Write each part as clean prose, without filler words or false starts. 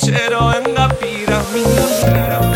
چرا انقدر بیرحمی.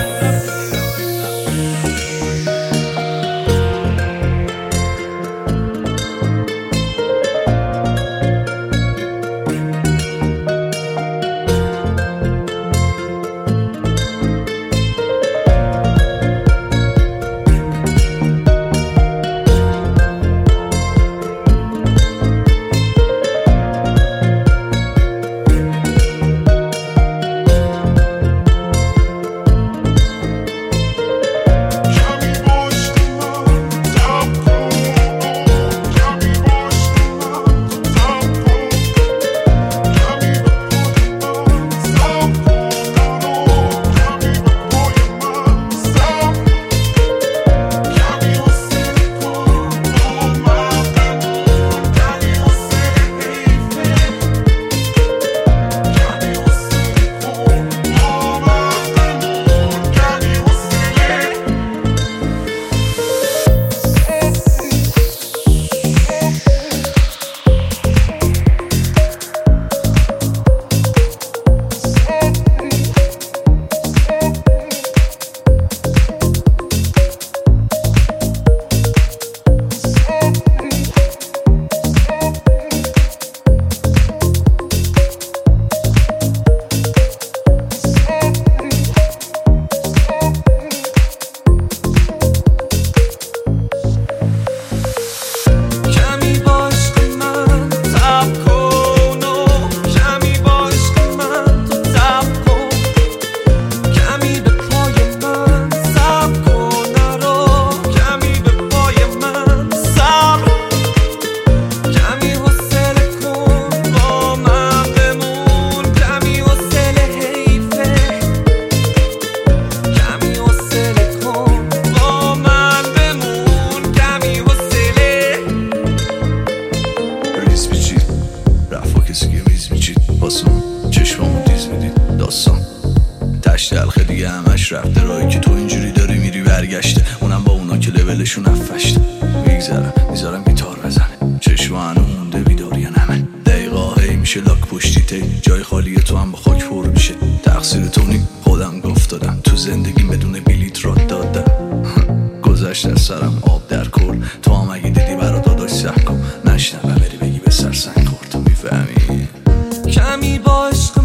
چشمامو تیز میدید داستان تشت الخه دیگه همش رفته، راهی که تو اینجوری داری میری برگشته، اونم با اونا که لولشون افشته. میذارم گیتار بزنه، چشم هنو مونده بیداری نمه، دقیقا هی میشه لاک پشتی تی، جای خالیه تو هم با خاک پر میشه. تقصیر تو نی، خودم گفتادم تو زندگیم بدون بلیت راد دادم. گذشت از سرم آب در کل، تو هم اگه دیدی برا داداش سح کن، نشنوه بری بگی به سر سنگ خورد. تو میفهمی کمی با عشق